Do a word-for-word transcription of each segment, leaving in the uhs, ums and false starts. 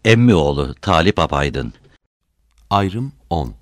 Emmi oğlu Talip Apaydın. Ayrım on.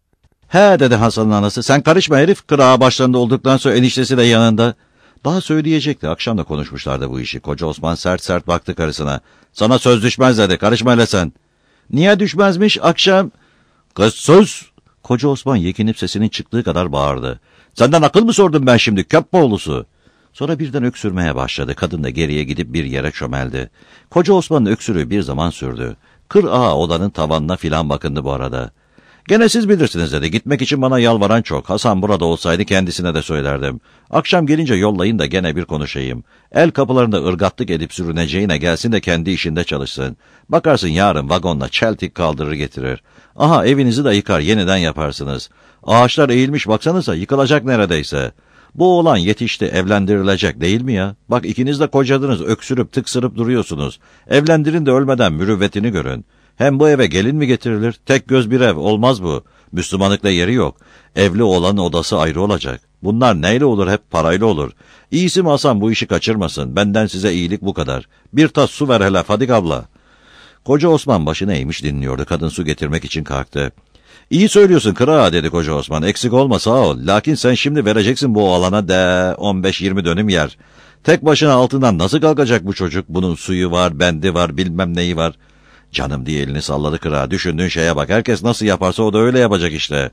He dedi Hasan'ın anası, sen karışma herif, kırağa başlarında olduktan sonra eniştesi de yanında. Daha söyleyecekti, akşam da konuşmuşlardı bu işi. Koca Osman sert sert baktı karısına. Sana söz düşmez dedi, karışma hele sen. Niye düşmezmiş akşam? Kız sus! Koca Osman yekinip sesinin çıktığı kadar bağırdı. Senden akıl mı sordum ben şimdi, köpboğlusu? Sonra birden öksürmeye başladı. Kadın da geriye gidip bir yere çömeldi. Koca Osman'ın öksürüğü bir zaman sürdü. Kır ağa odanın tavanına filan bakındı bu arada. Gene siz bilirsiniz dedi. Gitmek için bana yalvaran çok. Hasan burada olsaydı kendisine de söylerdim. Akşam gelince yollayın da gene bir konuşayım. El kapılarında ırgatlık edip sürüneceğine gelsin de kendi işinde çalışsın. Bakarsın yarın vagonla çeltik kaldırır getirir. Aha evinizi de yıkar, yeniden yaparsınız. Ağaçlar eğilmiş baksanıza, yıkılacak neredeyse. Bu oğlan yetişti, evlendirilecek değil mi ya? Bak ikiniz de kocadınız, öksürüp tıksırıp duruyorsunuz. Evlendirin de ölmeden mürüvvetini görün. Hem bu eve gelin mi getirilir? Tek göz bir ev, olmaz bu. Müslümanlıkta yeri yok. Evli olanın odası ayrı olacak. Bunlar neyle olur? Hep parayla olur. İyisi mi Hasan bu işi kaçırmasın. Benden size iyilik bu kadar. Bir tas su ver hele Fadik abla. Koca Osman başını eğmiş dinliyordu. Kadın su getirmek için kalktı. İyi söylüyorsun kıra dedi Koca Osman. Eksik olma sağ ol. Lakin sen şimdi vereceksin bu alana de on beş yirmi dönüm yer. Tek başına altından nasıl kalkacak bu çocuk? Bunun suyu var, bendi var, bilmem neyi var. Canım diye elini salladı kıra. Düşündüğün şeye bak. Herkes nasıl yaparsa o da öyle yapacak işte.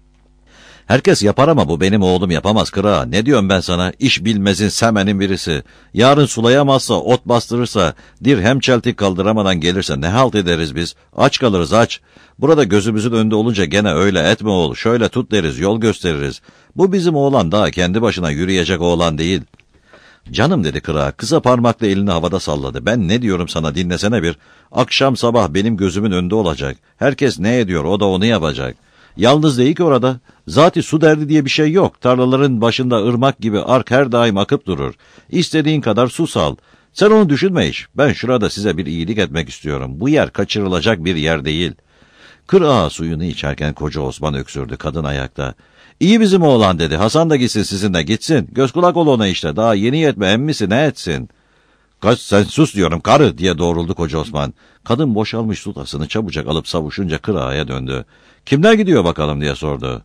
Herkes yapar ama bu benim oğlum yapamaz kıra. Ne diyorum ben sana? İş bilmezin semenin birisi. Yarın sulayamazsa, ot bastırırsa, dirhem çeltik kaldıramadan gelirse ne halt ederiz biz? Aç kalırız aç. Burada gözümüzün önünde olunca gene öyle etme oğul. Şöyle tut deriz, yol gösteririz. Bu bizim oğlan daha kendi başına yürüyecek oğlan değil. Canım dedi kıra, kısa parmakla elini havada salladı. Ben ne diyorum sana dinlesene bir. Akşam sabah benim gözümün önünde olacak. Herkes ne ediyor o da onu yapacak. Yalnız değil ki orada. Zati su derdi diye bir şey yok. Tarlaların başında ırmak gibi ark her daim akıp durur. İstediğin kadar su sal. Sen onu düşünme hiç. Ben şurada size bir iyilik etmek istiyorum. Bu yer kaçırılacak bir yer değil. Kır ağa suyunu içerken Koca Osman öksürdü. Kadın ayakta. İyi bizim oğlan dedi. Hasan da gitsin sizinle gitsin. Göz kulak ol ona işte. Daha yeni yetme emmisi ne etsin? Kaç sen sus diyorum karı diye doğruldu Koca Osman. Kadın boşalmış su tasını çabucak alıp savuşunca Kır ağaya döndü. Kimler gidiyor bakalım diye sordu.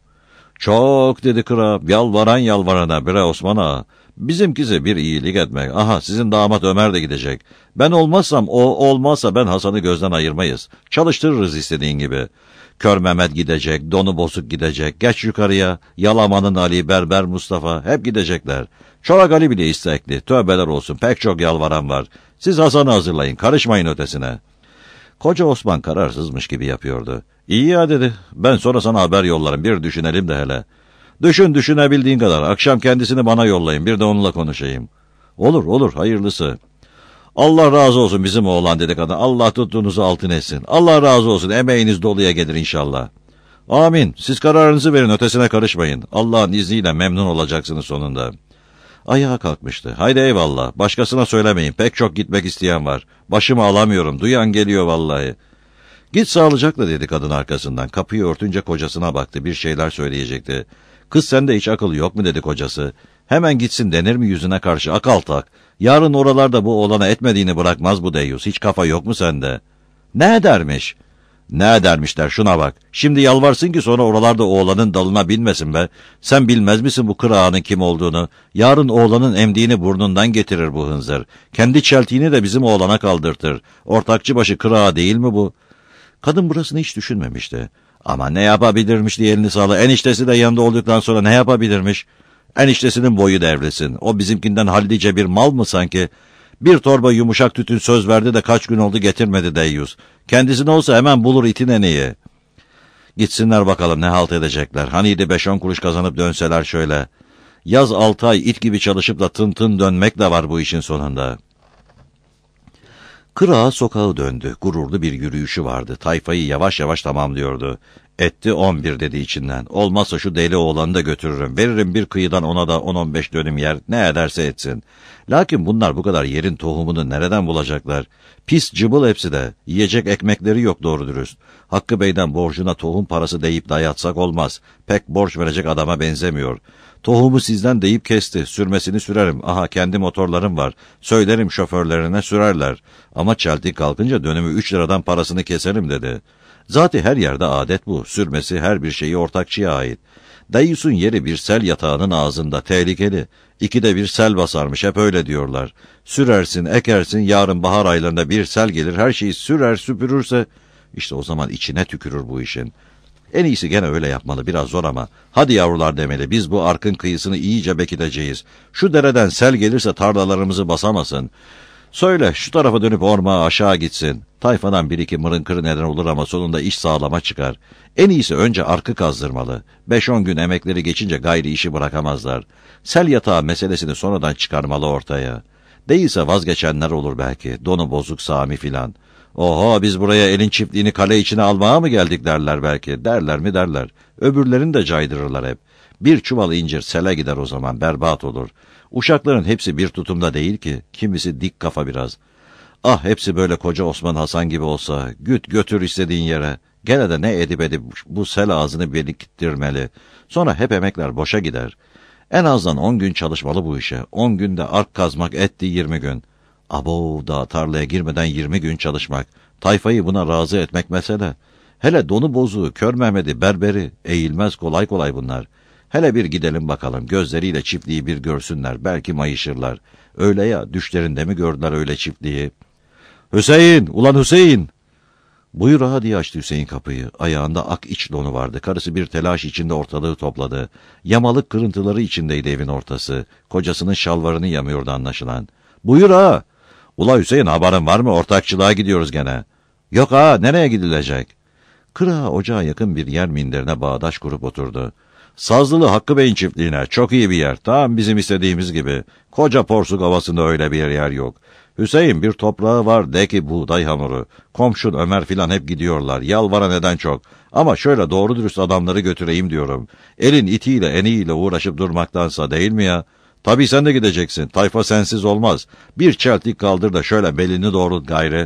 Çok dedi Kır ağa. Yalvaran yalvarana bre Osman ağa. Bizimkisi bir iyilik etmek. Aha sizin damat Ömer de gidecek. Ben olmazsam o olmazsa ben Hasan'ı gözden ayırmayız. Çalıştırırız istediğin gibi. Kör Mehmet gidecek, donu bozuk gidecek, geç yukarıya, Yalaman'ın Ali, Berber Mustafa hep gidecekler. Çorak Ali bile istekli, tövbeler olsun pek çok yalvaran var. Siz Hasan'ı hazırlayın, karışmayın ötesine. Koca Osman kararsızmış gibi yapıyordu. İyi ya dedi, ben sonra sana haber yollarım, bir düşünelim de hele. Düşün düşünebildiğin kadar, akşam kendisini bana yollayın, bir de onunla konuşayım. Olur olur, hayırlısı. Allah razı olsun bizim oğlan dedi kadın. Allah tuttuğunuzu altın etsin. Allah razı olsun. Emeğiniz doluya gelir inşallah. Amin. Siz kararınızı verin. Ötesine karışmayın. Allah'ın izniyle memnun olacaksınız sonunda. Ayağa kalkmıştı. Haydi eyvallah. Başkasına söylemeyin. Pek çok gitmek isteyen var. Başımı alamıyorum. Duyan geliyor vallahi. Git sağlıcakla dedi kadın arkasından. Kapıyı örtünce kocasına baktı. Bir şeyler söyleyecekti. Kız sende hiç akıl yok mu dedi kocası. Hemen gitsin denir mi yüzüne karşı akal tak. Yarın oralarda bu oğlana etmediğini bırakmaz bu deyyus. Hiç kafa yok mu sende? Ne edermiş? Ne edermişler şuna bak. Şimdi yalvarsın ki sonra oralarda oğlanın dalına binmesin be. Sen bilmez misin bu Kır ağanın kim olduğunu? Yarın oğlanın emdiğini burnundan getirir bu hınzır. Kendi çeltiğini de bizim oğlana kaldırtır. Ortakçı başı Kır ağa değil mi bu? Kadın burasını hiç düşünmemişti. Ama ne yapabilirmiş diye elini sağla. Eniştesi de yanında olduktan sonra ne yapabilirmiş? Eniştesinin boyu devrilsin. O bizimkinden hallice bir mal mı sanki? Bir torba yumuşak tütün söz verdi de kaç gün oldu getirmedi deyyus. Kendisine olsa hemen bulur itin eneği. Gitsinler bakalım ne halt edecekler. Haniydi beş on kuruş kazanıp dönseler şöyle. Yaz altı ay it gibi çalışıp da tın tın dönmek de var bu işin sonunda. Kır ağa sokağı döndü. Gururlu bir yürüyüşü vardı. Tayfayı yavaş yavaş tamamlıyordu. Etti on bir dedi içinden. Olmazsa şu deli oğlanı da götürürüm. Veririm bir kıyıdan ona da on on beş dönüm yer. Ne ederse etsin. Lakin bunlar bu kadar yerin tohumunu nereden bulacaklar? Pis cıbıl hepsi de. Yiyecek ekmekleri yok doğru dürüst. Hakkı Bey'den borcuna tohum parası deyip dayatsak olmaz. Pek borç verecek adama benzemiyor. Tohumu sizden deyip kesti. Sürmesini sürerim. Aha kendi motorlarım var. Söylerim şoförlerine sürerler. Ama çeltik kalkınca dönümü üç liradan parasını keserim dedi. Zaten her yerde adet bu. Sürmesi her bir şeyi ortakçıya ait. Deyyus'un yeri bir sel yatağının ağzında, tehlikeli. İkide bir sel basarmış, hep öyle diyorlar. Sürersin, ekersin, yarın bahar aylarında bir sel gelir, her şeyi sürer, süpürürse, işte o zaman içine tükürür bu işin. En iyisi gene öyle yapmalı, biraz zor ama. Hadi yavrular demeli, biz bu arkın kıyısını iyice bekiteceğiz. Şu dereden sel gelirse tarlalarımızı basamasın. Söyle, şu tarafa dönüp ormağa aşağı gitsin. Tayfadan bir iki mırınkır neden olur ama sonunda iş sağlama çıkar. En iyisi önce arkı kazdırmalı. Beş on gün emekleri geçince gayri işi bırakamazlar. Sel yatağı meselesini sonradan çıkarmalı ortaya. Değilse vazgeçenler olur belki. Donu bozuk Sami filan. Oho, biz buraya elin çiftliğini kale içine almaya mı geldik derler belki. Derler mi derler. Öbürlerini de caydırırlar hep. Bir çuval incir sele gider o zaman, berbat olur. Uşakların hepsi bir tutumda değil ki. Kimisi dik kafa biraz. Ah, hepsi böyle koca Osman Hasan gibi olsa, güt götür istediğin yere. Gene de ne edip edip bu sel ağzını biriktirmeli. Sonra hep emekler boşa gider. En azından on gün çalışmalı bu işe. On günde ark kazmak etti yirmi gün. Abo, daha tarlaya girmeden yirmi gün çalışmak. Tayfayı buna razı etmek mesele. Hele donu bozuğu, kör Mehmet'i, berberi, eğilmez kolay kolay bunlar. Hele bir gidelim bakalım, gözleriyle çiftliği bir görsünler, belki mayışırlar. Öyle ya, düşlerinde mi gördüler öyle çiftliği? Hüseyin, ulan Hüseyin! Buyur ağa diye açtı Hüseyin kapıyı. Ayağında ak iç donu vardı. Karısı bir telaş içinde ortalığı topladı. Yamalık kırıntıları içindeydi evin ortası. Kocasının şalvarını yamıyordu anlaşılan. Buyur ağa! Ula Hüseyin, haberin var mı? Ortakçılığa gidiyoruz gene. Yok ağa, nereye gidilecek? Kırağa ocağa yakın bir yer minderine bağdaş kurup oturdu. Sazlılı Hakkı Bey'in çiftliğine, çok iyi bir yer. Tam bizim istediğimiz gibi. Koca Porsuk Ovası'nda öyle bir yer yok. Hüseyin, bir toprağı var de ki buğday hamuru. Komşun Ömer filan hep gidiyorlar. Yalvara neden çok. Ama şöyle doğru dürüst adamları götüreyim diyorum. Elin itiyle eniyle uğraşıp durmaktansa, değil mi ya? Tabii sen de gideceksin. Tayfa sensiz olmaz. Bir çeltik kaldır da şöyle belini doğrult gayrı.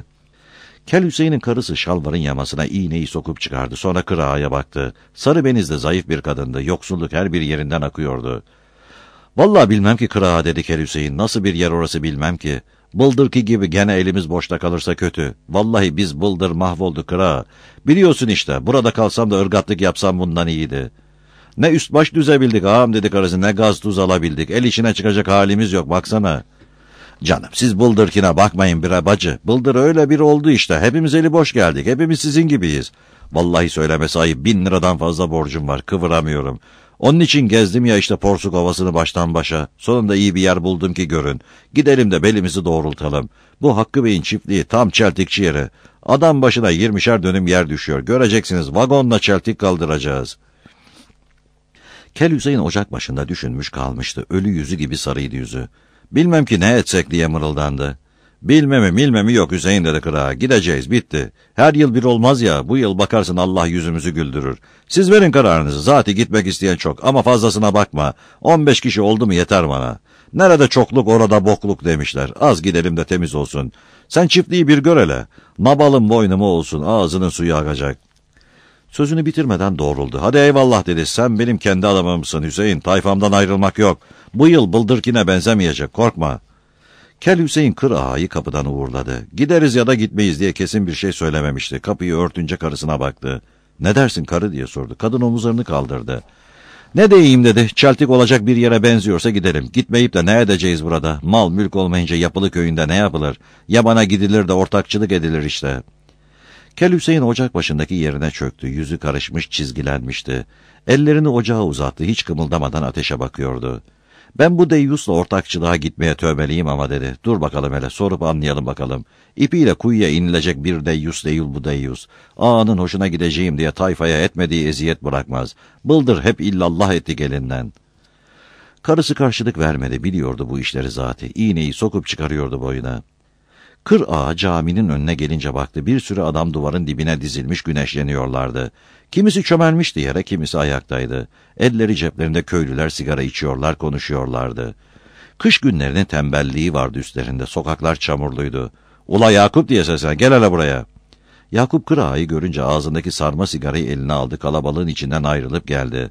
Kel Hüseyin'in karısı şalvarın yamasına iğneyi sokup çıkardı. Sonra kırağaya baktı. Sarı benizli zayıf bir kadındı. Yoksulluk her bir yerinden akıyordu. Vallahi bilmem ki kırağa, dedi Kel Hüseyin. Nasıl bir yer orası bilmem ki. Bıldırki gibi gene elimiz boşta kalırsa kötü. Vallahi biz bıldır mahvoldu kırağa. Biliyorsun işte, burada kalsam da ırgatlık yapsam bundan iyiydi. Ne üst baş düzebildik ağam, dedi karısı, ne gaz tuz alabildik. El içine çıkacak halimiz yok, baksana. Canım, siz bıldırkine bakmayın bre bacı. Bıldır öyle bir oldu işte. Hepimiz eli boş geldik. Hepimiz sizin gibiyiz. Vallahi söylemesi ayıp, bin liradan fazla borcum var. Kıvıramıyorum. Onun için gezdim ya işte Porsuk Ovası'nı baştan başa. Sonunda iyi bir yer buldum ki görün. Gidelim de belimizi doğrultalım. Bu Hakkı Bey'in çiftliği tam çeltikçi yeri. Adam başına yirmişer dönüm yer düşüyor. Göreceksiniz, vagonla çeltik kaldıracağız. Kel Hüseyin ocak başında düşünmüş kalmıştı. Ölü yüzü gibi sarıydı yüzü. Bilmem ki ne etsek diye mırıldandı. Bilmemi bilmemi yok Hüseyin, dedi kırağa. Gideceğiz, bitti. Her yıl bir olmaz ya, bu yıl bakarsın Allah yüzümüzü güldürür. Siz verin kararınızı, zaten gitmek isteyen çok ama fazlasına bakma. On beş kişi oldu mu yeter bana. Nerede çokluk orada bokluk demişler. Az gidelim de temiz olsun. Sen çiftliği bir gör hele. Nabalın boynumu olsun, ağzının suyu akacak. Sözünü bitirmeden doğruldu. Hadi eyvallah, dedi. Sen benim kendi adamımsın Hüseyin. Tayfamdan ayrılmak yok. Bu yıl bıldırkine benzemeyecek, korkma. Kel Hüseyin kır ağayı kapıdan uğurladı. Gideriz ya da gitmeyiz diye kesin bir şey söylememişti. Kapıyı örtünce karısına baktı. Ne dersin karı diye sordu. Kadın omuzlarını kaldırdı. Ne diyeyim, dedi. Çeltik olacak bir yere benziyorsa gidelim. Gitmeyip de ne edeceğiz burada? Mal mülk olmayınca yapılı köyünde ne yapılır? Yabana gidilir de ortakçılık edilir işte. Kel Hüseyin ocak başındaki yerine çöktü. Yüzü karışmış, çizgilenmişti. Ellerini ocağa uzattı. Hiç kımıldamadan ateşe bakıyordu. Ben bu deyyusla ortakçılığa gitmeye tövbeliyim ama, dedi. Dur bakalım hele, sorup anlayalım bakalım. İpiyle kuyuya inilecek bir deyyus değil bu deyyus. Ağanın hoşuna gideceğim diye tayfaya etmediği eziyet bırakmaz. Bıldır hep illallah etti gelinden. Karısı karşılık vermedi, biliyordu bu işleri zaten. İğneyi sokup çıkarıyordu boyuna. Kır ağa caminin önüne gelince baktı. Bir sürü adam duvarın dibine dizilmiş güneşleniyorlardı. Kimisi çömelmişti yere, kimisi ayaktaydı. Elleri ceplerinde köylüler sigara içiyorlar, konuşuyorlardı. Kış günlerinin tembelliği vardı üstlerinde. Sokaklar çamurluydu. Ula Yakup diye seslen, gel hele buraya. Yakup kır ağayı görünce ağzındaki sarma sigarayı eline aldı. Kalabalığın içinden ayrılıp geldi.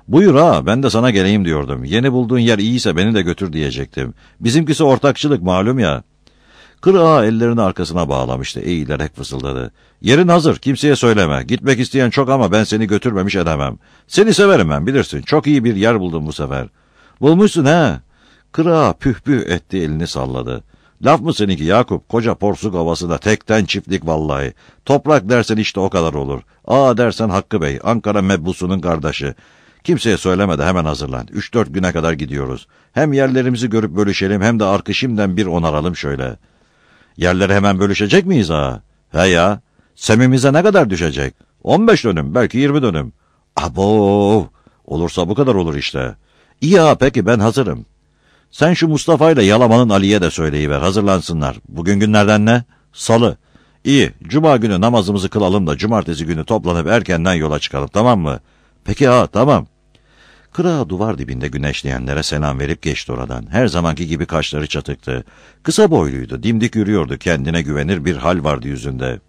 Buyur ha, ben de sana geleyim diyordum. Yeni bulduğun yer iyiyse beni de götür diyecektim. Bizimkisi ortakçılık malum ya. Kır ağa ellerini arkasına bağlamıştı, eğilerek fısıldadı. Yerin hazır, kimseye söyleme. Gitmek isteyen çok ama ben seni götürmemiş edemem. Seni severim ben, bilirsin. Çok iyi bir yer buldum bu sefer. Bulmuşsun he. Kır ağa püh püh etti, elini salladı. Laf mı seninki Yakup? Koca porsuk havasında tekten çiftlik vallahi. Toprak dersen işte o kadar olur. Ağa dersen Hakkı Bey, Ankara mebbusunun kardeşi. Kimseye söyleme de hemen hazırlan. Üç dört güne kadar gidiyoruz. Hem yerlerimizi görüp bölüşelim hem de arkı şimdiden bir onaralım şöyle. Yerleri hemen bölüşecek miyiz ağa? He ya. Semimize ne kadar düşecek? On beş dönüm, belki yirmi dönüm. Abo! Olursa bu kadar olur işte. İyi ağa, peki ben hazırım. Sen şu Mustafa ile Yalaman'ın Ali'ye de söyleyiver, hazırlansınlar. Bugün günlerden ne? Salı. İyi, cuma günü namazımızı kılalım da cumartesi günü toplanıp erkenden yola çıkalım, tamam mı? Peki ağa, tamam. Kıra duvar dibinde güneşleyenlere selam verip geçti oradan. Her zamanki gibi kaşları çatıktı. Kısa boyluydu, dimdik yürüyordu, kendine güvenir bir hal vardı yüzünde.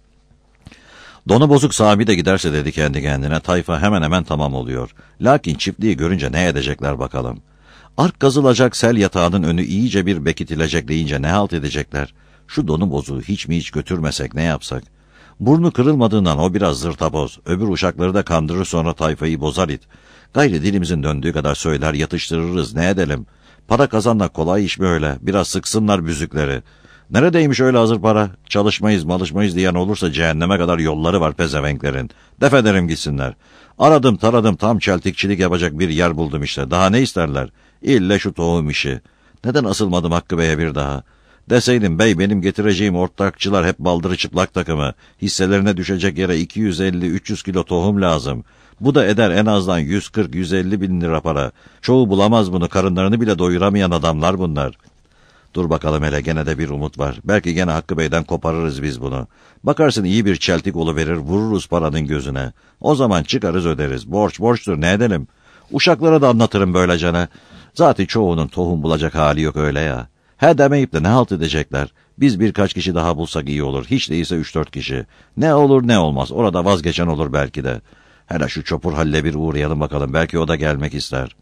Donu bozuk Sami de giderse dedi kendi kendine, tayfa hemen hemen tamam oluyor. Lakin çiftliği görünce ne edecekler bakalım. Ark kazılacak, sel yatağının önü iyice bir bekitilecek deyince ne halt edecekler? Şu donu bozuğu hiç mi hiç götürmesek, ne yapsak? Burnu kırılmadığından o biraz zırtaboz, öbür uşakları da kandırır sonra tayfayı bozar it. Gayri dilimizin döndüğü kadar söyler yatıştırırız, ne edelim? Para kazanmak kolay iş mi öyle? Biraz sıksınlar büzükleri. Neredeymiş öyle hazır para? Çalışmayız malışmayız diyen olursa cehenneme kadar yolları var pezevenklerin. Def ederim gitsinler. Aradım taradım, tam çeltikçilik yapacak bir yer buldum işte. Daha ne isterler? İlle şu tohum işi. Neden asılmadım Hakkı Bey'e bir daha? Deseydim bey, benim getireceğim ortakçılar hep baldırı çıplak takımı. Hisselerine düşecek yere iki yüz elli üç yüz kilo tohum lazım. Bu da eder en azından yüz kırk yüz elli bin lira para. Çoğu bulamaz bunu, karınlarını bile doyuramayan adamlar bunlar. Dur bakalım hele, gene de bir umut var. Belki gene Hakkı Bey'den koparırız biz bunu. Bakarsın iyi bir çeltik oluverir, vururuz paranın gözüne. O zaman çıkarız öderiz. Borç borçtur, ne edelim? Uşaklara da anlatırım böylecene. Zaten çoğunun tohum bulacak hali yok öyle ya. He demeyip de ne halt edecekler? Biz birkaç kişi daha bulsak iyi olur. Hiç değilse üç dört kişi. Ne olur ne olmaz. Orada vazgeçen olur belki de. Hele şu Çopur Halil'e bir uğrayalım bakalım. Belki o da gelmek ister.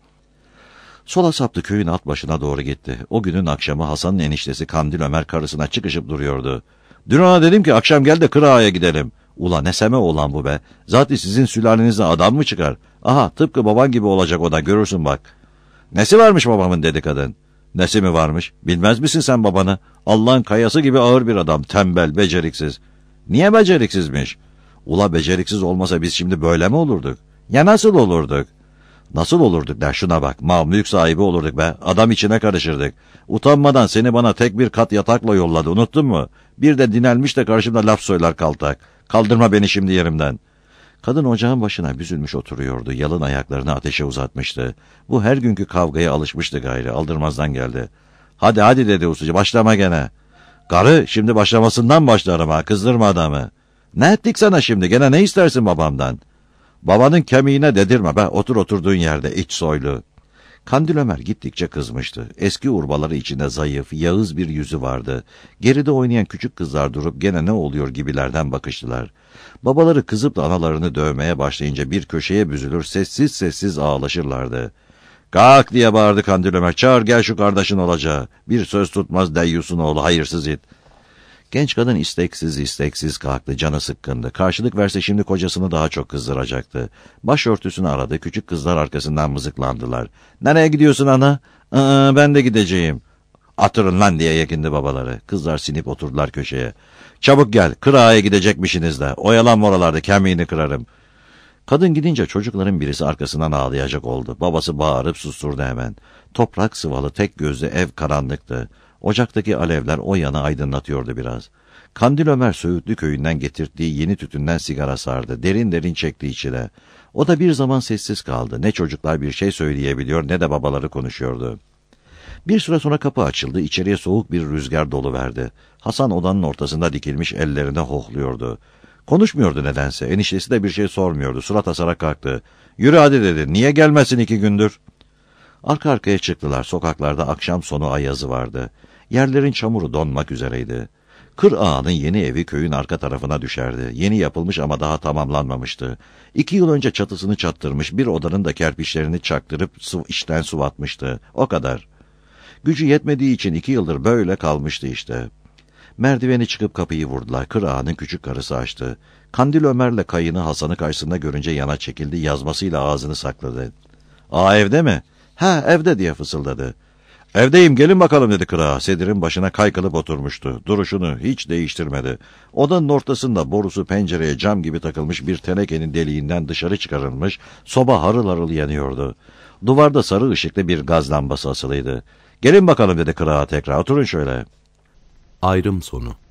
Sola saptı, köyün alt başına doğru gitti. O günün akşamı Hasan'ın eniştesi Kandil Ömer karısına çıkışıp duruyordu. Dün ona dedim ki akşam gel de Kırağa'ya gidelim. Ula ne seme oğlan bu be. Zaten sizin sülalenizde adam mı çıkar? Aha, tıpkı baban gibi olacak o da, görürsün bak. Nesi varmış babamın, dedi kadın. Nesi mi varmış? Bilmez misin sen babanı? Allah'ın kayası gibi ağır bir adam, tembel, beceriksiz. Niye beceriksizmiş? Ula beceriksiz olmasa biz şimdi böyle mi olurduk? Ya nasıl olurduk? Nasıl olurduk der, şuna bak. Mal mülk sahibi olurduk be. Adam içine karışırdık. Utanmadan seni bana tek bir kat yatakla yolladı, unuttun mu? Bir de dinelmiş de karşımda laf söyler kaltak. Kaldırma beni şimdi yerimden. Kadın ocağın başına büzülmüş oturuyordu. Yalın ayaklarını ateşe uzatmıştı. Bu her günkü kavgaya alışmıştı gayrı. Aldırmazdan geldi. Hadi hadi dedi usuca, başlama gene. Karı, şimdi başlamasından başlarım ha, kızdırma adamı. Ne ettik sana şimdi, gene ne istersin babamdan? Babanın kemiğine dedirme be, otur oturduğun yerde iç soylu. Kandil Ömer gittikçe kızmıştı. Eski urbaları içinde zayıf, yağız bir yüzü vardı. Geride oynayan küçük kızlar durup gene ne oluyor gibilerden bakıştılar. Babaları kızıp da analarını dövmeye başlayınca bir köşeye büzülür, sessiz sessiz ağlaşırlardı. Kalk diye bağırdı Kandil Ömer, çağır gel şu kardeşin olacağı. Bir söz tutmaz deyyusun oğlu, hayırsız it. Genç kadın isteksiz isteksiz kalktı, canı sıkkındı. Karşılık verse şimdi kocasını daha çok kızdıracaktı. Başörtüsünü aradı, küçük kızlar arkasından mızıklandılar. Nereye gidiyorsun ana? Aa, ben de gideceğim. Atırın lan diye yekindi babaları. Kızlar sinip oturdular köşeye. Çabuk gel, Kırağa'ya gidecekmişsiniz de. Oyalanma oralarda, kemiğini kırarım. Kadın gidince çocukların birisi arkasından ağlayacak oldu. Babası bağırıp susturdu hemen. Toprak sıvalı, tek gözlü ev karanlıktı. Ocaktaki alevler o yanı aydınlatıyordu biraz. Kandil Ömer Söğütlü köyünden getirdiği yeni tütünden sigara sardı. Derin derin çekti içine. O da bir zaman sessiz kaldı. Ne çocuklar bir şey söyleyebiliyor ne de babaları konuşuyordu. Bir süre sonra kapı açıldı. İçeriye soğuk bir rüzgar doluverdi. Hasan odanın ortasında dikilmiş ellerine hohluyordu. Konuşmuyordu nedense. Eniştesi de bir şey sormuyordu. Surat asarak kalktı. Yürü hadi dedi. Niye gelmesin iki gündür? Arka arkaya çıktılar. Sokaklarda akşam sonu ayazı vardı. Yerlerin çamuru donmak üzereydi. Kır Ağa'nın yeni evi köyün arka tarafına düşerdi. Yeni yapılmış ama daha tamamlanmamıştı. İki yıl önce çatısını çattırmış, bir odanın da kerpiçlerini çaktırıp su, içten suvatmıştı. O kadar. Gücü yetmediği için iki yıldır böyle kalmıştı işte. Merdiveni çıkıp kapıyı vurdular. Kır Ağa'nın küçük karısı açtı. Kandil Ömer'le kayını Hasan'ı karşısında görünce yana çekildi, yazmasıyla ağzını sakladı. "Ağa evde mi?" "Ha, evde," diye fısıldadı. "Evdeyim, gelin bakalım," dedi Kır Ağa. Sedirin başına kaykılıp oturmuştu. Duruşunu hiç değiştirmedi. Odanın ortasında borusu pencereye cam gibi takılmış bir tenekenin deliğinden dışarı çıkarılmış, soba harıl harıl yanıyordu. Duvarda sarı ışıklı bir gaz lambası asılıydı. "Gelin bakalım," dedi Kır Ağa tekrar. "Oturun şöyle." Ayrım sonu.